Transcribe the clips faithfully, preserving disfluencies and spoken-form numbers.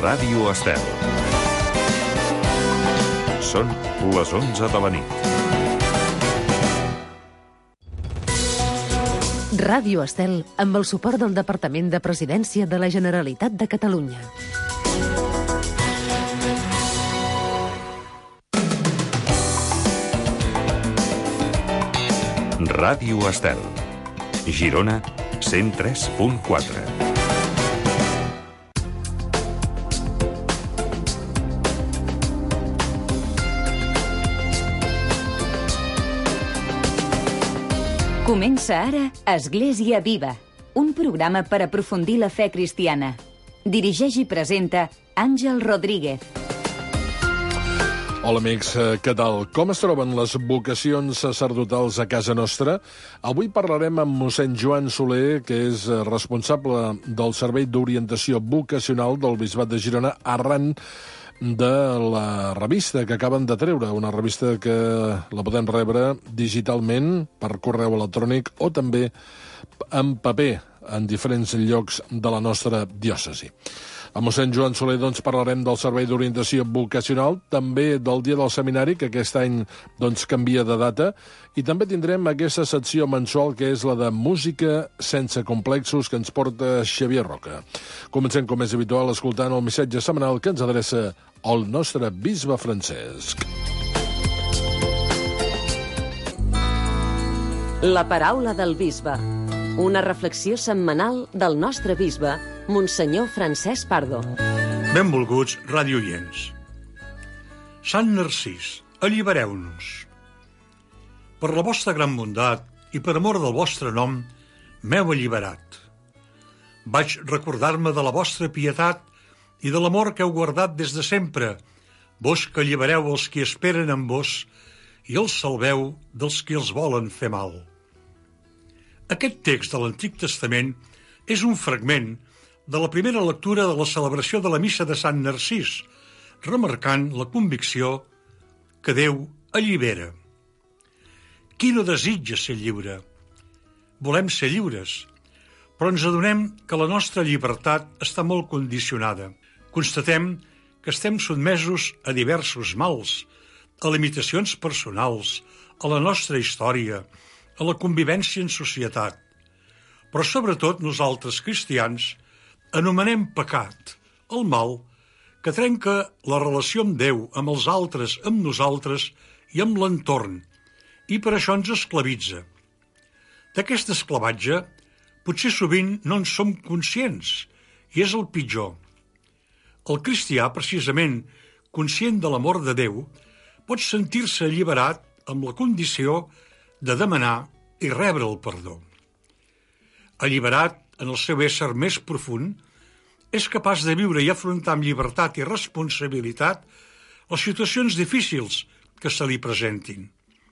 Ràdio Estel. Són les onze de la nit. Ràdio Estel, amb el suport del Departament de Presidència de la Generalitat de Catalunya. Ràdio Estel. Girona, cent tres punt quatre. Comença ara Església Viva, un programa per aprofundir la fe cristiana. Dirigeix i presenta Àngel Rodríguez. Hola amics, què tal? Com es troben les vocacions sacerdotals a casa nostra? Avui parlarem amb mossèn Joan Soler, que és responsable del Servei d'Orientació Vocacional del Bisbat de Girona, arran de la revista que acaben de treure, una revista que la podem rebre digitalment per correu electrònic o també en paper en diferents llocs de la nostra diòcesi. Amb mossèn Joan Soler doncs, parlarem del Servei d'Orientació Vocacional, també del Dia del Seminari, que aquest any doncs, canvia de data, i també tindrem aquesta secció mensual que és la de Música sense complexos, que ens porta Xavier Roca. Comencem, com és habitual, escoltant el missatge setmanal que ens adreça el nostre bisbe Francesc. La paraula del bisbe. Una reflexió setmanal del nostre bisbe, Monsenyor Francesc Pardo. Benvolguts radioients. Sant Narcís, allibereu-nos. Per la vostra gran bondat i per amor del vostre nom, m'heu alliberat. Vaig recordar-me de la vostra pietat i de l'amor que heu guardat des de sempre, vos que allibereu els qui esperen en vos i els salveu dels qui els volen fer mal. Aquest text de l'Antic Testament és un fragment de la primera lectura de la celebració de la Missa de Sant Narcís, remarcant la convicció que Déu allibera. Qui no desitja ser lliure? Volem ser lliures, però ens adonem que la nostra llibertat està molt condicionada. Constatem que estem sotmesos a diversos mals, a limitacions personals, a la nostra història, a la convivència en societat. Però sobretot nosaltres, cristians, anomenem pecat el mal que trenca la relació amb Déu, amb els altres, amb nosaltres i amb l'entorn, i per això ens esclavitza. D'aquest esclavatge potser sovint no en som conscients, i és el pitjor. El cristià, precisament conscient de l'amor de Déu, pot sentir-se alliberat amb la condició de demanar i rebre el perdó. Alliberat en el seu ésser més profund, és capaç de viure i afrontar amb llibertat i responsabilitat les situacions difícils que se li presentin.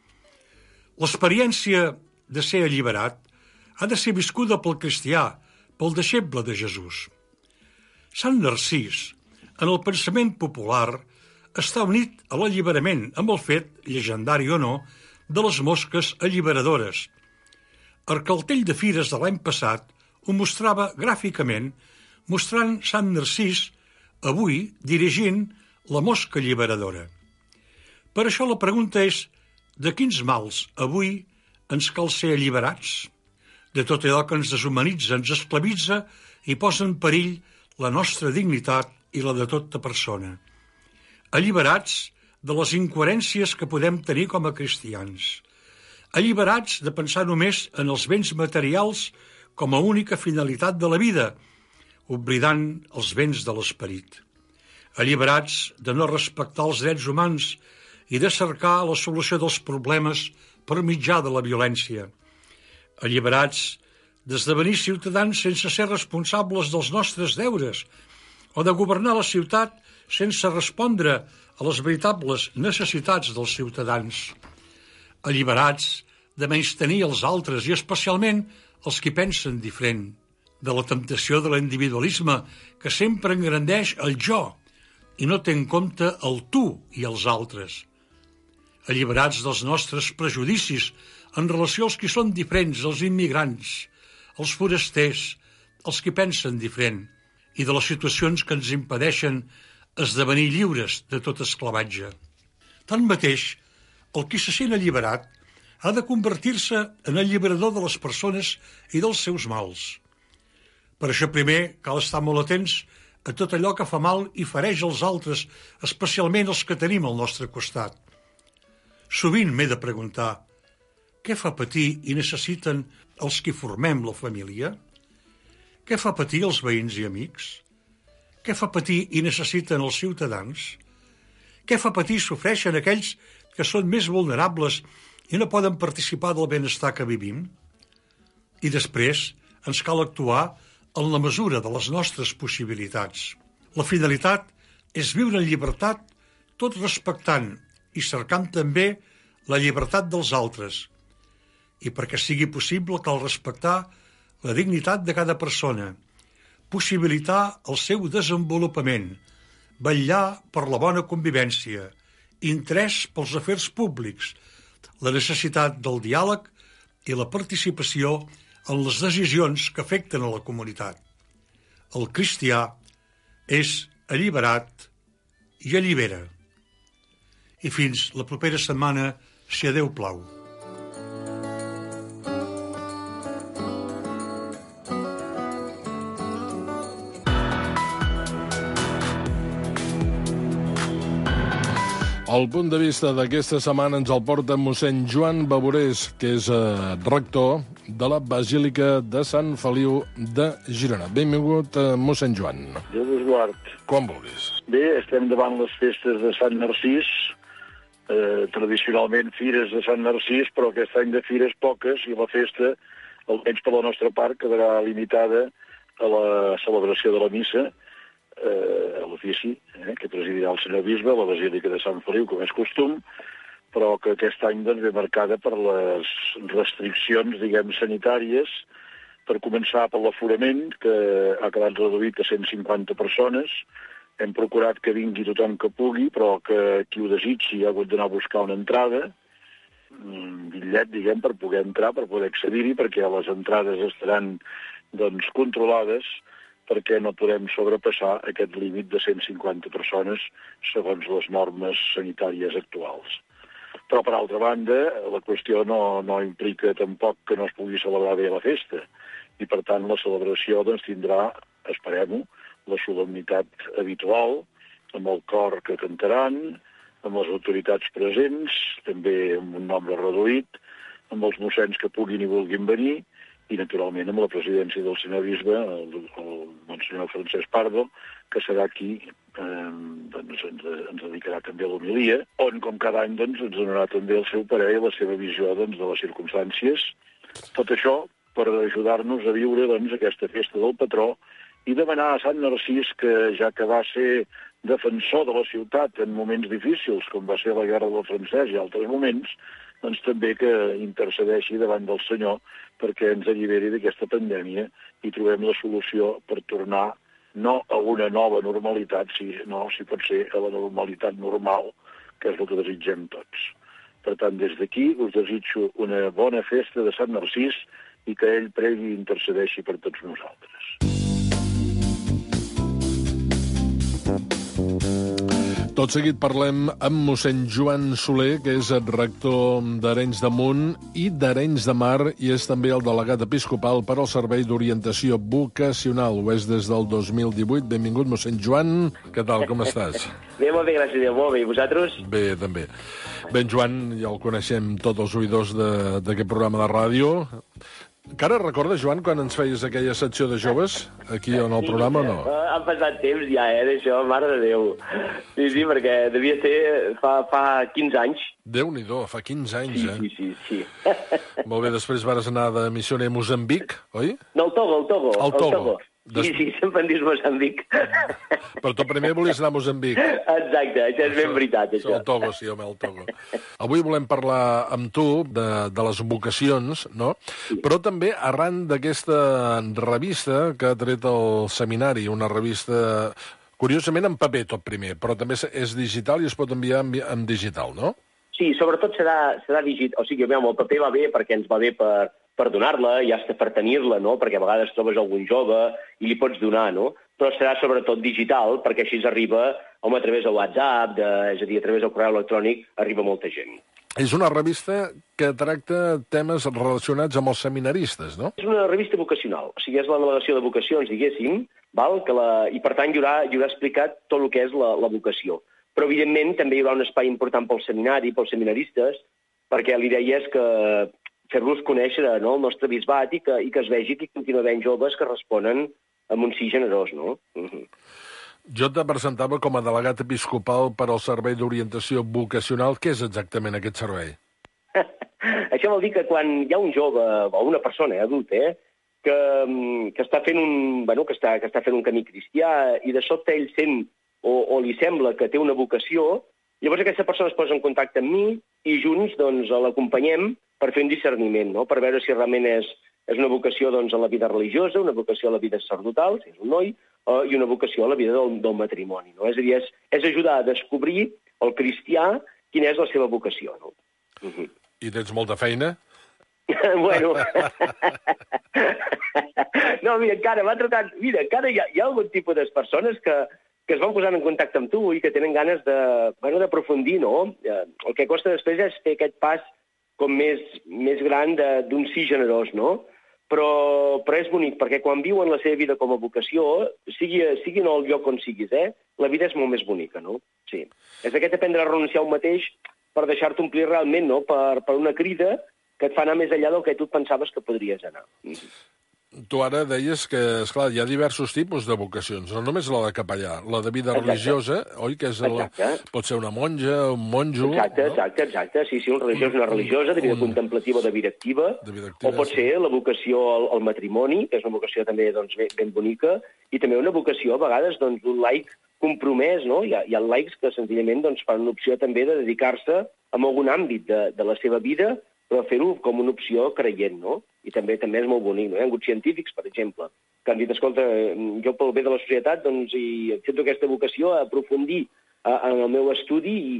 L'experiència de ser alliberat ha de ser viscuda pel cristià, pel deixeble de Jesús. Sant Narcís, en el pensament popular, està unit a l'alliberament amb el fet, llegendari o no, de les mosques alliberadores. El cartell de fires de l'any passat ho mostrava gràficament, mostrant Sant Narcís avui dirigint la mosca alliberadora. Per això la pregunta és: de quins mals avui ens cal ser alliberats? De tot allò que ens deshumanitza, ens esclavitza i posa en perill la nostra dignitat i la de tota persona. Alliberats de les incoherències que podem tenir com a cristians. Alliberats de pensar només en els béns materials com a única finalitat de la vida, oblidant els béns de l'esperit. Alliberats de no respectar els drets humans i de cercar la solució dels problemes per mitjà de la violència. Alliberats d'esdevenir ciutadans sense ser responsables dels nostres deures o de governar la ciutat sense respondre a les veritables necessitats dels ciutadans. Alliberats de menystenir els altres i especialment els qui pensen diferent, de la temptació de l'individualisme que sempre engrandeix el jo i no té en compte el tu i els altres. Alliberats dels nostres prejudicis en relació als qui són diferents, els immigrants, els forasters, els qui pensen diferent. i de les situacions que ens impedeixen esdevenir lliures de tot esclavatge. Tanmateix, el qui se sent alliberat ha de convertir-se en alliberador de les persones i dels seus mals. Per això primer cal estar molt atents a tot allò que fa mal i fereix els altres, especialment els que tenim al nostre costat. Sovint m'he de preguntar, què fa patir i necessiten els qui formem la família? Què fa patir els veïns i amics? Què fa patir i necessiten els ciutadans? Què fa patir i sofreixen aquells que són més vulnerables i no poden participar del benestar que vivim? I després ens cal actuar en la mesura de les nostres possibilitats. La finalitat és viure en llibertat, tot respectant i cercant també la llibertat dels altres. I perquè sigui possible cal respectar la dignitat de cada persona, possibilitar el seu desenvolupament, vetllar per la bona convivència, interès pels afers públics, la necessitat del diàleg i la participació en les decisions que afecten a la comunitat. El cristià és alliberat i allibera. I fins la propera setmana, si a Déu plau. El punt de vista d'aquesta setmana ens el porta mossèn Joan Bavorés, que és eh, rector de la Basílica de Sant Feliu de Girona. Benvingut, eh, mossèn Joan. Déu vos guard. Com vulguis. Bé, estem davant les festes de Sant Narcís, eh, tradicionalment fires de Sant Narcís, però aquest any de fires poques, i la festa, almenys per la nostra part, quedarà limitada a la celebració de la missa, eh, a l'ofici, eh, que presidirà el senyor bisbe a la Basílica de Sant Feliu, com és costum, però que aquest any doncs, ve marcada per les restriccions, diguem, sanitàries, per començar per l'aforament, que ha quedat reduït a cent cinquanta persones. Hem procurat que vingui tothom que pugui, però que qui ho desitgi ha hagut d'anar a buscar una entrada, un bitllet, diguem, per poder entrar, per poder accedir-hi, perquè les entrades estaran doncs, controlades, perquè no podem sobrepassar aquest límit de cent cinquanta persones segons les normes sanitàries actuals. Però, per altra banda, la qüestió no, no implica tampoc que no es pugui celebrar bé la festa, i, per tant, la celebració doncs, tindrà, esperem-ho, la solemnitat habitual, amb el cor que cantaran, amb les autoritats presents, també amb un nombre reduït, amb els mossens que puguin i vulguin venir, i, naturalment, amb la presidència del senyor bisbe, el, el monsenyor Francesc Pardo, que serà aquí, eh, doncs ens, ens dedicarà també a l'homilia, on, com cada any, doncs, ens donarà també el seu parer i la seva visió doncs, de les circumstàncies. Tot això per ajudar-nos a viure doncs, aquesta festa del patró i demanar a Sant Narcís, que ja que va ser defensor de la ciutat en moments difícils, com va ser la Guerra del Francès i altres moments, doncs també que intercedeixi davant del Senyor perquè ens alliberi d'aquesta pandèmia i trobem la solució per tornar no a una nova normalitat, sinó, si pot ser, a la normalitat normal, que és el que desitgem tots. Per tant, des d'aquí us desitjo una bona festa de Sant Narcís i que ell pregui i intercedeixi per tots nosaltres. Tot seguit parlem amb mossèn Joan Soler, que és rector d'Arenys de Munt i d'Arenys de Mar, i és també el delegat episcopal per al Servei d'Orientació Vocacional. Ho és des del dos mil divuit. Benvingut, mossèn Joan. Què tal, com estàs? Bé, molt bé, gràcies, molt bé. I vosaltres? Bé, també. Bé, en Joan, ja el coneixem tots els oïdors d'aquest programa de ràdio. Encara recordes, Joan, quan ens feies aquella secció de joves aquí en el programa o no? Sí, han passat temps ja, eh, d'això, mare de Déu. Sí, sí, perquè devia ser fa, fa quinze anys. Déu-n'hi-do, fa quinze anys, sí, eh? Sí, sí, sí. Molt bé, després vas anar de missioner a Moçambic, oi? No, el Togo, el Togo. El Togo. El Togo. Des... Sí, sí, sempre em dius Moçambic. Però tu primer volies anar a Moçambic. Exacte, això és ben veritat, això. El Togo, sí, home, el Togo. Avui volem parlar amb tu de, de les vocacions, no? Sí. Però també arran d'aquesta revista que ha tret el seminari, una revista, curiosament, en paper tot primer, però també és digital i es pot enviar en, en digital, no? Sí, sobretot serà, serà digital. O sigui, el paper va bé perquè ens va bé per per donar-la, ja està per tenir-la, no? Perquè a vegades trobes algun jove i li pots donar, no? però serà sobretot digital, perquè així arriba, home, a través de WhatsApp, de, és a dir, a través del correu electrònic, arriba molta gent. És una revista que tracta temes relacionats amb els seminaristes, no? És una revista vocacional, o sigui, és la navegació de vocacions, diguéssim, val? Que la... i per tant hi haurà, hi haurà explicat tot el que és la, la vocació. Però, evidentment, també hi haurà un espai important pel seminari, pels seminaristes, perquè l'idea és que fer-los conèixer, no?, el nostre bisbat i que, i que es vegi que hi continua havent joves que responen amb un sí generós, no? Uh-huh. Jo te presentava com a delegat episcopal per al Servei d'Orientació Vocacional. Què és exactament aquest servei? Això vol dir que quan hi ha un jove, o una persona eh, adulta, eh, que, que, està fent un, bueno, que, està, que està fent un camí cristià i de sobte ell sent o, o li sembla que té una vocació, llavors aquesta persona es posa en contacte amb mi i junts doncs, l'acompanyem per fer un discerniment, no? Per veure si realment és, és una vocació doncs, a la vida religiosa, una vocació a la vida sacerdotal, si és un noi, Uh, i una vocació a la vida del, del matrimoni. No? És a dir, és, és ajudar a descobrir el cristià quina és la seva vocació. No? Uh-huh. I tens molta feina? Bueno... no, mira, encara m'ha trucat... Mira, encara hi ha, hi ha algun tipus de persones que, que es van posant en contacte amb tu i que tenen ganes de, bueno, d'aprofundir, no? El que costa després és fer aquest pas com més, més gran d'un sí generós, no? Però, però és bonic, perquè quan viuen la seva vida com a vocació, sigui, sigui no el lloc on siguis, eh? La vida és molt més bonica, no? Sí. És aquest aprendre a renunciar a un mateix per deixar-te omplir realment, no? Per, per una crida que et fa anar més enllà del que tu et pensaves que podries anar. Tu ara deies que, esclar, hi ha diversos tipus de vocacions, no només la de capellà, la de vida exacte. Religiosa, oi? Que és la... pot ser una monja, un monjo... Exacte, no? exacte, exacte. Sí, sí, un religiós, una religiosa, de vida un... contemplativa o de vida activa, de vida activa o pot sí. ser la vocació al, al matrimoni, que és una vocació també doncs, ben, ben bonica, i també una vocació, a vegades, doncs, d'un laic compromès, no? Hi ha, hi ha laics que senzillament doncs, fan una opció també de dedicar-se a algun àmbit de, de la seva vida, però fer-ho com una opció creient, no? I també també és molt bonic, no? Hi ha hagut científics, per exemple, que han dit, escolta, jo pel bé de la societat, doncs, i sento aquesta vocació a aprofundir a, en el meu estudi i,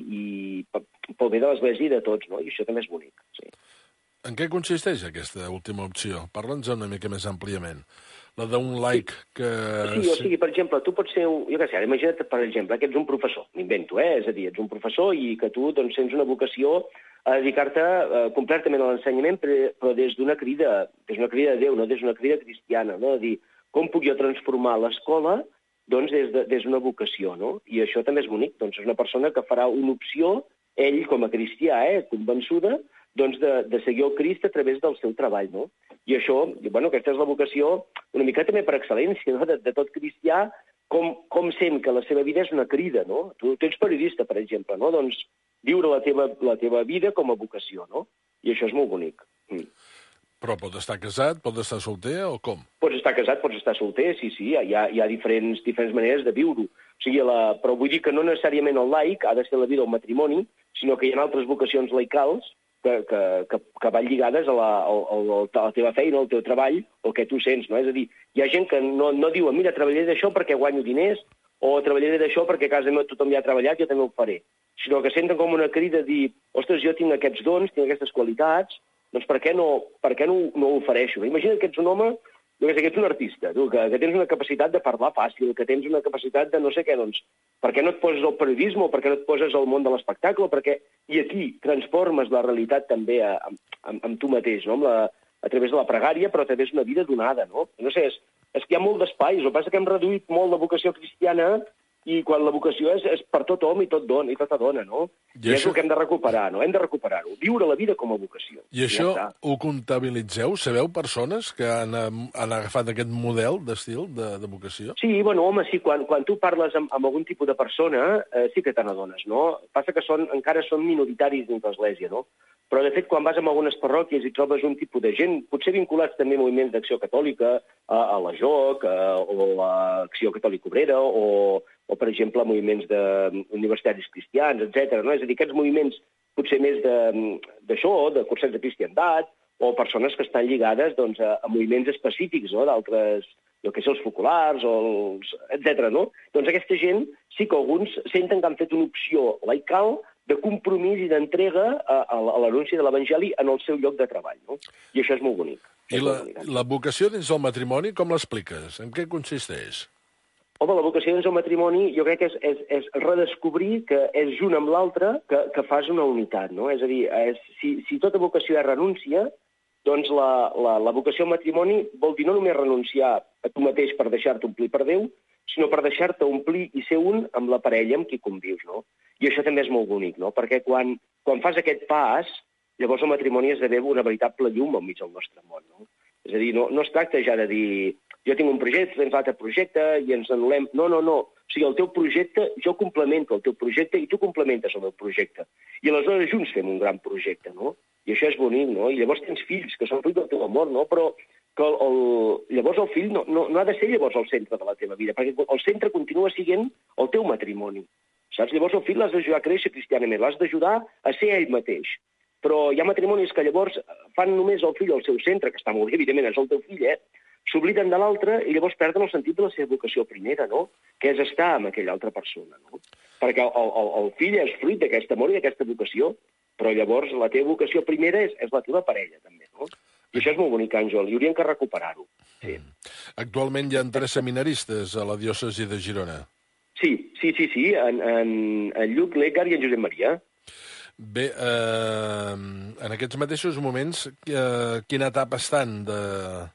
i pel bé de l'Església i de tots, no? I això també és bonic, sí. En què consisteix aquesta última opció? Parla'ns una mica més àmpliament. La d'un laic que... Sí, o sigui, per exemple, tu pots ser un... Jo què sé, imagina't, per exemple, que ets un professor, m'invento, eh? És a dir, ets un professor i que tu doncs, sents una vocació a dedicar-te uh, completament a l'ensenyament, però des d'una crida, des d'una crida de Déu, no des d'una crida cristiana, no? De dir, com puc jo transformar l'escola doncs, des d'una de, des vocació, no? I això també és bonic, doncs és una persona que farà una opció, ell com a cristià, eh, convençuda, doncs de, de seguir el Crist a través del seu treball, no? I això, bueno, aquesta és la vocació una mica també per excel·lència, no? De, de tot cristià, com, com sent que la seva vida és una crida, no? Tu, tu ets periodista, per exemple, no? Doncs viure la teva, la teva vida com a vocació, no? I això és molt bonic. Mm. Però pot estar casat, pot estar solter o com? Pots estar casat, pots estar solter, sí, sí, hi ha, hi ha diferents, diferents maneres de viure-ho. O sigui, la... però vull dir que no necessàriament el laic ha de ser la vida o el matrimoni, sinó que hi ha altres vocacions laicals que, que, que, que van lligades a la, a, a la teva feina, al teu treball, o el que tu sents, no? És a dir, hi ha gent que no, no diu, mira, treballaré d'això perquè guanyo diners, o treballaré d'això perquè a casa meva tothom ja ha treballat, jo també ho faré. Sinó que senten com una crida a dir, ostres, jo tinc aquests dons, tinc aquestes qualitats, doncs per què no, per què no, no ho ofereixo? Imagina que ets un home, jo que sé, que ets un artista, tu, que, que tens una capacitat de parlar fàcil, que tens una capacitat de no sé què, doncs, per què no et poses al periodisme, o per què no et poses al món de l'espectacle, perquè i aquí transformes la realitat també a, a, a, amb tu mateix, no? Amb la, a través de la pregària, però a través d'una vida donada, no? No sé, és, és que hi ha molt d'espais, el que passa és que hem reduït molt la vocació cristiana i quan la vocació és, és per tot home i tot dona, i tota dona, no? I, I això... és el que hem de recuperar, no? Hem de recuperar-ho, viure la vida com a vocació. I això ja ho comptabilitzeu? Sabeu persones que han, han agafat aquest model d'estil de, de vocació? Sí, bueno, home, sí, quan, quan tu parles amb, amb algun tipus de persona, eh, sí que te n'adones, no? Passa que són, encara són minoritaris dins l'Església, no? Però, de fet, quan vas a algunes parròquies i trobes un tipus de gent, potser vinculats també a moviments d'acció catòlica, a, a la J O C, a, o a l'Acció Catòlica Obrera, o, o, per exemple, a moviments de universitaris cristians, etcètera. No? És a dir, aquests moviments potser més d'això, de, de cursets de cristiandat, o persones que estan lligades doncs, a, a moviments específics, no? D'altres, el que són els focolars, o els, etcètera. No? Doncs aquesta gent sí que alguns senten que han fet una opció laical de compromís i d'entrega a, a, a l'anunci de l'Evangeli en el seu lloc de treball. No? I això és molt bonic. I la, la vocació dins del matrimoni, com l'expliques? En què consisteix? Home, la vocació dins el matrimoni jo crec que és, és, és redescobrir que és junt amb l'altre que, que fas una unitat, no? És a dir, és, si, si tota vocació és renúncia, doncs la, la, la vocació al matrimoni vol dir no només renunciar a tu mateix per deixar-te omplir per Déu, sinó per deixar-te omplir i ser un amb la parella amb qui convius, no? I això també és molt bonic, no? Perquè quan, quan fas aquest pas, llavors el matrimoni esdevé una veritable llum al mig del nostre món, no? És a dir, no, no es tracta ja de dir jo tinc un projecte, tens l'altre projecte i ens anul·lem. No, no, no. O sigui, el teu projecte, jo complemento el teu projecte i tu complementes el meu projecte. I aleshores junts fem un gran projecte, no? I això és bonic, no? I llavors tens fills, que són fruit del teu amor, no? Però que el, el, llavors el fill no, no, no ha de ser llavors el centre de la teva vida, perquè el centre continua sent el teu matrimoni. Saps? Llavors el fill l'has d'ajudar a créixer cristianament, l'has d'ajudar a ser ell mateix. Però hi ha matrimonis que llavors fan només el fill al seu centre, que està molt bé, evidentment, és el teu fill, eh? S'obliden de l'altre i llavors perden el sentit de la seva vocació primera, no? Que és estar amb aquella altra persona, no? Perquè el, el, el fill és fruit d'aquest amor i d'aquesta vocació, però llavors la teva vocació primera és, és la teva parella, també, no? I això és molt bonic, Àngel, i hauríem que recuperar-ho. Sí. Actualment hi ha tres seminaristes a la diòcesi de Girona. Sí, sí, sí, sí, en, en, en Lluc, l'Edgar i en Josep Maria. Bé, eh, en aquests mateixos moments, eh, quina etapa estan de...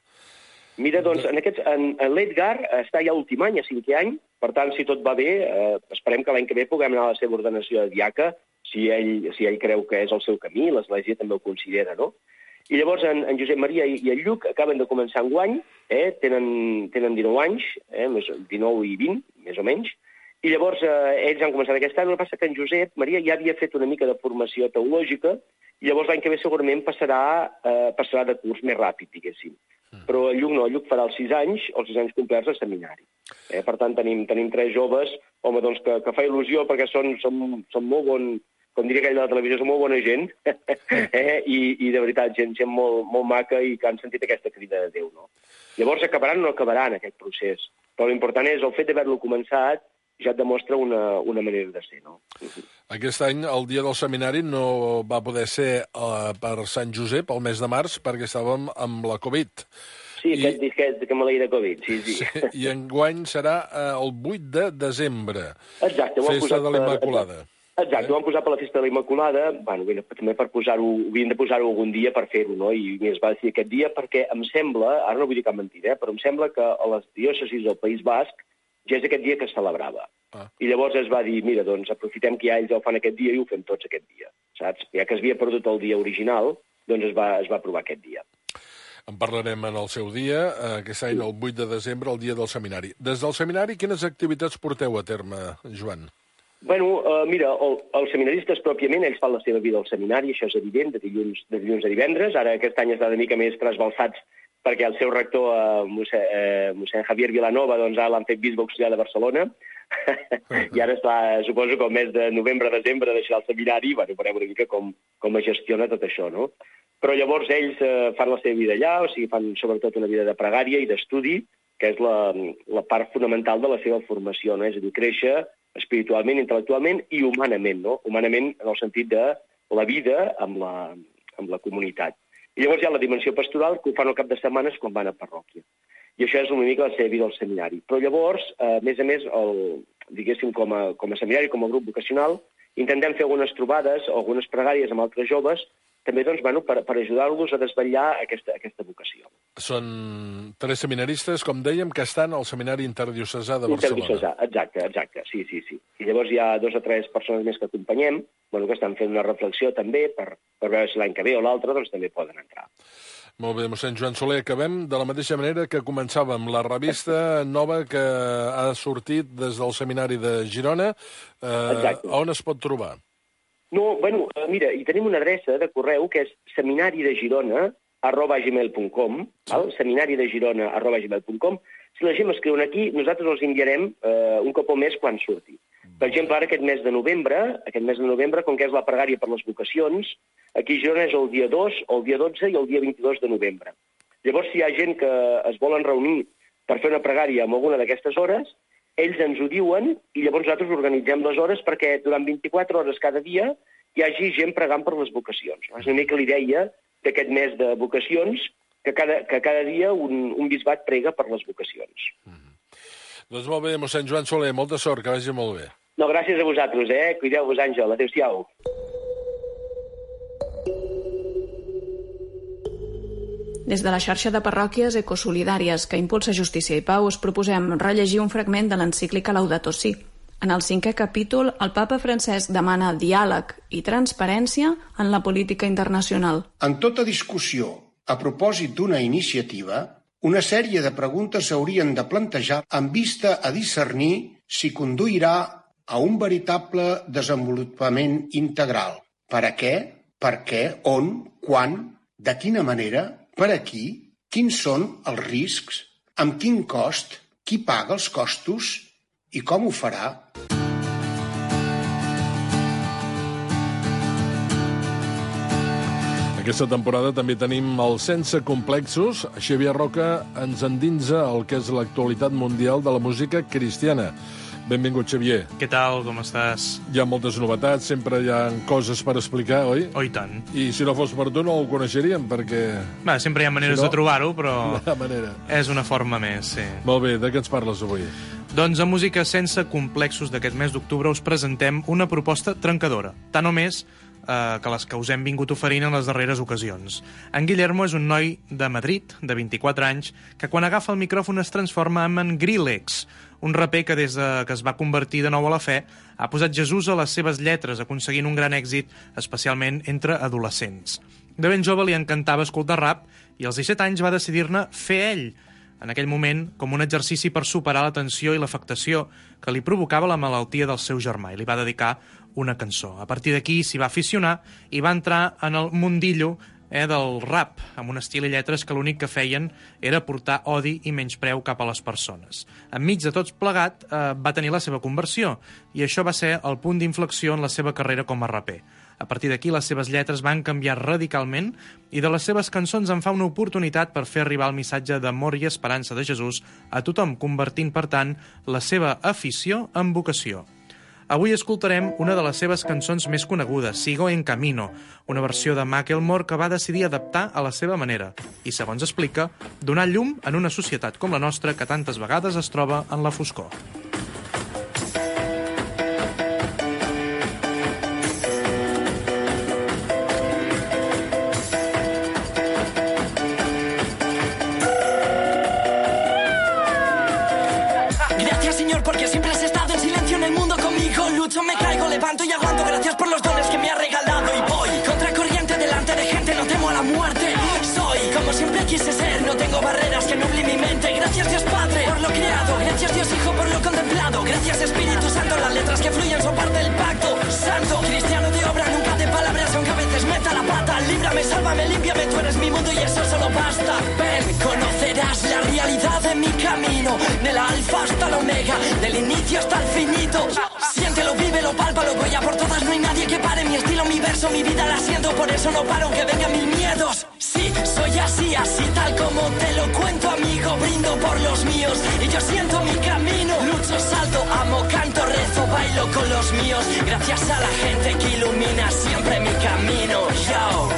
Mira, doncs, en, aquests, en, en l'Edgar està ja últim any, a cinquè any, per tant, si tot va bé, eh, esperem que l'any que ve puguem anar a la seva ordenació de diaca, si ell, si ell creu que és el seu camí, l'Església també ho considera, no? I llavors en, en Josep Maria i, i en Lluc acaben de començar enguany, eh, tenen, tenen dinou anys, eh, més, dinou i vint, més o menys, i llavors eh, ells han començat aquest any, el que passa que en Josep Maria ja havia fet una mica de formació teològica, i llavors l'any que ve segurament passarà, eh, passarà de curs més ràpid, diguéssim. Però el Lluc no, el Lluc farà els sis anys, els sis anys complerts al seminari. Eh, per tant, tenim, tenim tres joves, home, doncs, que, que fa il·lusió perquè són, són, són molt bon, com diria aquell de la televisió, són molt bona gent, eh, i, i de veritat, gent, gent molt, molt maca i que han sentit aquesta crida de Déu, no? Llavors, acabaran o no acabaran aquest procés, però l'important és el fet d'haver-lo començat, ja et demostra una, una manera de ser, no? Aquest any, el dia del seminari no va poder ser uh, per Sant Josep, el mes de març, perquè estàvem amb la Covid. Sí, I... aquest disquet que maleïda Covid, sí, sí. sí. I enguany serà uh, el vuit de desembre. Exacte. Ho Festa de l'Immaculada. Per... Exacte, eh? Ho vam posar per la Festa de l'Immaculada, bueno, bé, també per posar-ho, havien de posar-ho algun dia per fer-ho, no? I es va decidir aquest dia perquè em sembla, ara no vull dir cap mentida, eh, però em sembla que a les diòcesis del País Basc ja és aquest dia que es celebrava. Ah. I llavors es va dir, mira, doncs aprofitem que ja ells el fan aquest dia i ho fem tots aquest dia, saps? Ja que es havia perdut el dia original, doncs es va, es va aprovar aquest dia. En parlarem en el seu dia, aquest any, el vuit de desembre, el dia del seminari. Des del seminari, quines activitats porteu a terme, Joan? Bueno, uh, mira, el, els seminaristes pròpiament, ells fan la seva vida al seminari, això és evident, de dilluns, de dilluns a divendres. Ara aquest any està una mica més trasbalsats perquè el seu rector, eh, mossèn, eh, mossèn Javier Vilanova, doncs ara l'han fet bisbe auxiliar de Barcelona, i ara està, suposo que el mes de novembre-desembre deixarà el seminari, bueno, veurem una mica com, com es gestiona tot això, no? Però llavors ells eh, fan la seva vida allà, o sigui, fan sobretot una vida de pregària i d'estudi, que és la, la part fonamental de la seva formació, no? És a dir, créixer espiritualment, intel·lectualment i humanament, no? Humanament en el sentit de la vida amb la, amb la comunitat. I llavors hi ha la dimensió pastoral, que ho fan al cap de setmanes quan van a parròquia. I això és una mica la seva vida al seminari. Però llavors, a més a més, el, diguéssim, com a, com a seminari, com a grup vocacional, intentem fer algunes trobades o algunes pregàries amb altres joves, també doncs, bueno, per, per ajudar-los a desvetllar aquesta, aquesta vocació. Són tres seminaristes, com dèiem, que estan al Seminari Interdiocesà de Barcelona. Interdiocesà, exacte, exacte, sí, sí, sí. I llavors hi ha dos o tres persones més que acompanyem, bueno, que estan fent una reflexió també per, per veure si l'any que ve o l'altre doncs, també poden entrar. Molt bé, mossèn Joan Soler, acabem de la mateixa manera que començàvem. La revista nova que ha sortit des del Seminari de Girona, eh, on es pot trobar? No, bueno, mira, hi tenim una adreça de correu que és seminaridegirona arroba gmail punt com, val? seminaridegirona arroba gmail punt com. Si la gent m'escriuen aquí, nosaltres els enviarem eh, un cop al mes quan surti. Per exemple, ara aquest mes de novembre, aquest mes de novembre, com que és la pregària per les vocacions, aquí a Girona és el dia dos, el dia dotze i el dia vint-i-dos de novembre. Llavors, si hi ha gent que es volen reunir per fer una pregària en alguna d'aquestes hores, ells ens ho diuen i llavors nosaltres organitzem les hores perquè durant vint-i-quatre hores cada dia hi hagi gent pregant per les vocacions. És una mica l'idea d'aquest mes de vocacions, que cada, que cada dia un, un bisbat prega per les vocacions. Mm. Doncs molt bé, mossèn Joan Soler, molta sort, que vagi molt bé. No, gràcies a vosaltres, eh? Cuideu-vos, Àngel. Adéu-siau. Des de la xarxa de parròquies ecosolidàries que impulsa Justícia i Pau us proposem rellegir un fragment de l'encíclica Laudato Si. En el cinquè capítol, el papa Francesc demana diàleg i transparència en la política internacional. En tota discussió, a propòsit d'una iniciativa, una sèrie de preguntes s'haurien de plantejar amb vista a discernir si conduirà a un veritable desenvolupament integral. Per a què? Per què? On? Quan? De quina manera? Per a qui? Quins són els riscs? Amb quin cost? Qui paga els costos? I com ho farà? Aquesta temporada també tenim el Sense Complexos. Xavier Roca ens endinsa el que és l'actualitat mundial de la música cristiana. Benvingut, Xavier. Què tal, com estàs? Hi ha moltes novetats, sempre hi ha coses per explicar, oi? Oh, i tant. I si no fos per tu no ho coneixeríem, perquè... Va, sempre hi ha maneres si no, de trobar-ho, però... Una manera. És una forma més, sí. Molt bé, de què ens parles avui? Doncs a Música Sense Complexos d'aquest mes d'octubre us presentem una proposta trencadora, tant o més eh, que les que us hem vingut oferint en les darreres ocasions. En Guillermo és un noi de Madrid, de vint-i-quatre anys, que quan agafa el micròfon es transforma en Grillex, un raper que des de que es va convertir de nou a la fe ha posat Jesús a les seves lletres, aconseguint un gran èxit, especialment entre adolescents. De ben jove li encantava escoltar rap i als disset anys va decidir-ne fer ell, en aquell moment com un exercici per superar la tensió i l'afectació que li provocava la malaltia del seu germà, i li va dedicar una cançó. A partir d'aquí s'hi va aficionar i va entrar en el mundillo eh, del rap, amb un estil i lletres que l'únic que feien era portar odi i menyspreu cap a les persones. Enmig de tots plegat, eh, va tenir la seva conversió, i això va ser el punt d'inflexió en la seva carrera com a raper. A partir d'aquí, les seves lletres van canviar radicalment i de les seves cançons en fa una oportunitat per fer arribar el missatge d'amor i esperança de Jesús a tothom, convertint, per tant, la seva afició en vocació. Avui escoltarem una de les seves cançons més conegudes, Sigo en Camino, una versió de Macklemore que va decidir adaptar a la seva manera i, segons explica, donar llum en una societat com la nostra que tantes vegades es troba en la foscor. Me caigo, levanto y aguanto, gracias por los dones que me ha regalado y voy contracorriente delante de gente, no temo a la muerte. Soy como siempre quise ser, no tengo barreras que nublen mi mente. Gracias Dios Padre por lo creado, gracias Dios Hijo por lo contemplado, gracias Espíritu Santo, las letras que fluyen son parte del pacto santo. Cristiano de obra, nunca de palabras, aunque a veces meta la pata. Líbrame, sálvame, límpiame, tú eres mi mundo y eso solo basta. Ven, conocerás la realidad de mi camino, del alfa hasta la omega, del inicio hasta el finito. Siéntelo, vívelo, pálpalo, voy a por todas, no hay nadie que pare. Mi estilo, mi verso, mi vida la siento, por eso no paro, aunque vengan mil miedos. Sí, soy así, así tal como te lo cuento, amigo. Brindo por los míos y yo siento mi camino. Lucho, salto, amo, canto, rezo, bailo con los míos. Gracias a la gente que ilumina siempre mi camino. Yo.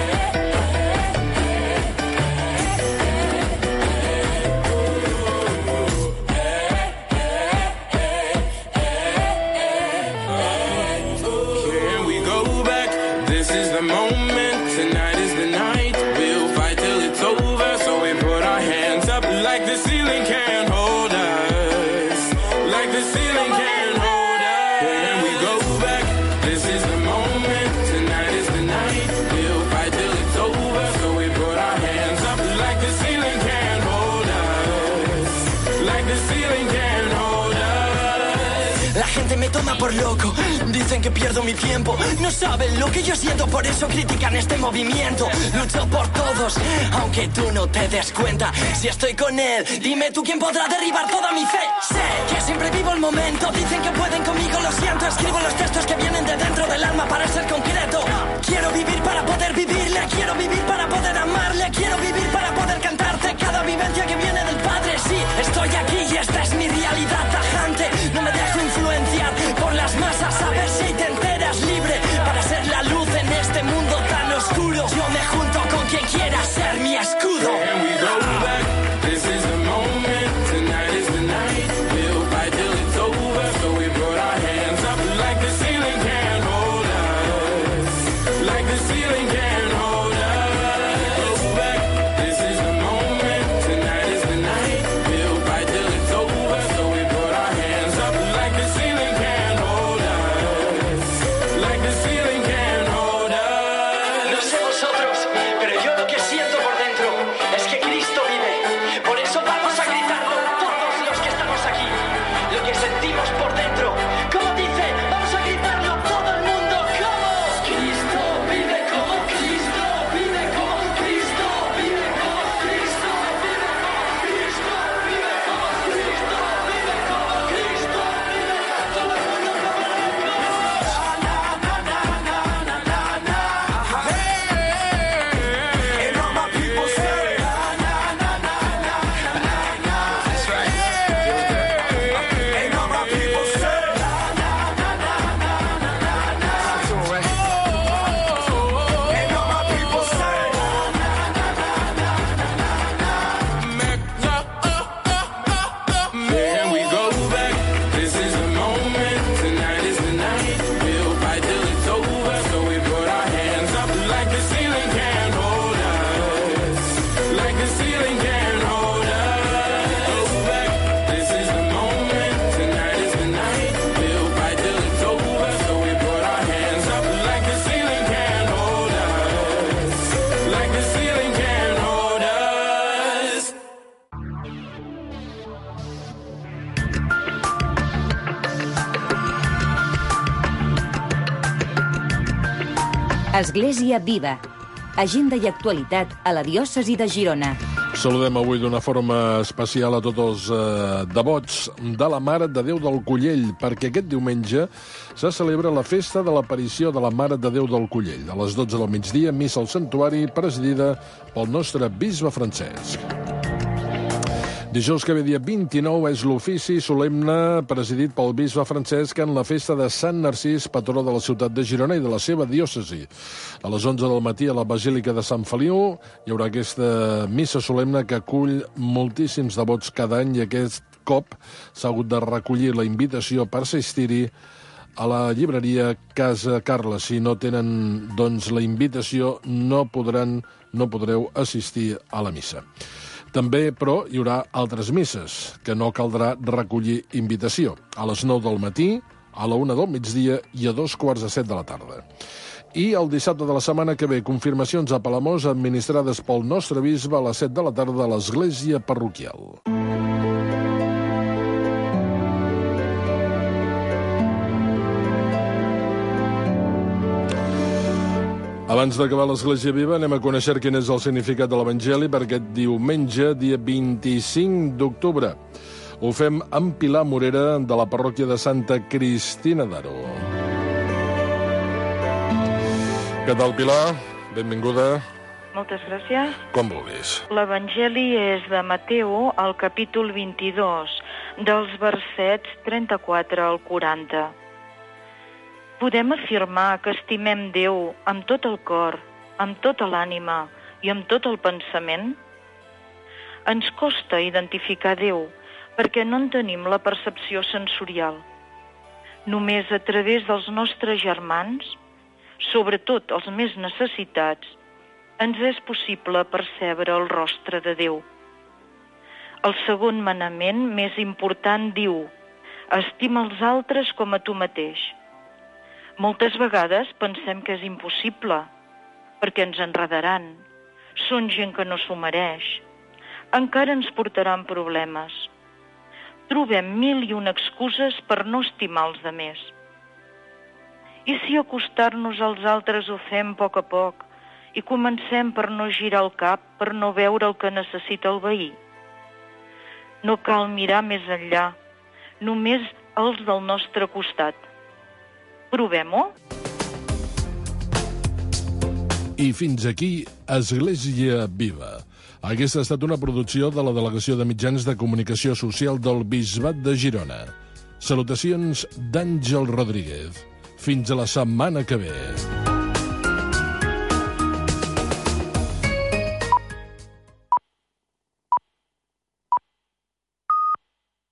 Me toma por loco, dicen que pierdo mi tiempo. No saben lo que yo siento, por eso critican este movimiento. Lucho por todos, aunque tú no te des cuenta. Si estoy con él, dime tú quién podrá derribar toda mi fe. Sé que siempre vivo el momento, dicen que pueden conmigo, lo siento. Escribo los textos que vienen de dentro del alma para ser concreto. Quiero vivir para poder vivirle, quiero vivir para poder amarle, quiero vivir para poder cantarte cada vivencia que viene del Padre. Sí, estoy aquí y esta es mi realidad tajante. No me dejo influenciar por las masas, a ver si te enteras libre para ser la luz en este mundo tan oscuro. Yo me junto con quien quiera ser mi escudo. Can we go back? This is the moment. Tonight is the night. Església Viva. Agenda i actualitat a la diòcesi de Girona. Saludem avui d'una forma especial a tots els eh, devots de la Mare de Déu del Collell, perquè aquest diumenge se celebra la festa de l'aparició de la Mare de Déu del Collell. A les dotze del migdia, missa al santuari presidida pel nostre bisbe Francesc. Dijous que ve dia vint-i-nou és l'ofici solemne presidit pel bisbe Francesc en la festa de Sant Narcís, patró de la ciutat de Girona i de la seva diòcesi. A les onze del matí a la Basílica de Sant Feliu hi haurà aquesta missa solemne que acull moltíssims devots cada any i aquest cop s'ha hagut de recollir la invitació per assistir-hi a la llibreria Casa Carles. Si no tenen, doncs, la invitació no podran, no podreu assistir a la missa. També, però, hi haurà altres misses, que no caldrà recollir invitació. A les nou del matí, a la una del migdia i a dos quarts de set de la tarda. I el dissabte de la setmana que ve, confirmacions a Palamós administrades pel nostre bisbe a les set de la tarda a l'església parroquial. Abans d'acabar l'Església Viva, anem a conèixer quin és el significat de l'Evangeli per aquest diumenge, dia vint-i-cinc d'octubre. Ho fem amb Pilar Morera, de la parròquia de Santa Cristina d'Aro. Què tal, Pilar? Benvinguda. Moltes gràcies. Com vulguis. L'Evangeli és de Mateu, al capítol vint-i-dos, dels versets trenta-quatre al quaranta. Podem afirmar que estimem Déu amb tot el cor, amb tota l'ànima i amb tot el pensament? Ens costa identificar Déu perquè no en tenim la percepció sensorial. Només a través dels nostres germans, sobretot els més necessitats, ens és possible percebre el rostre de Déu. El segon manament més important diu: estima els altres com a tu mateix. Moltes vegades pensem que és impossible, perquè ens enredaran. Són gent que no s'ho mereix. Encara ens portaran problemes. Trobem mil i una excuses per no estimar els demés. I si acostar-nos als altres ho fem a poc a poc i comencem per no girar el cap, per no veure el que necessita el veí? No cal mirar més enllà, només els del nostre costat. Provem-ho? I fins aquí, Església Viva. Aquesta ha estat una producció de la Delegació de Mitjans de Comunicació Social del Bisbat de Girona. Salutacions d'Àngel Rodríguez. Fins a la setmana que ve.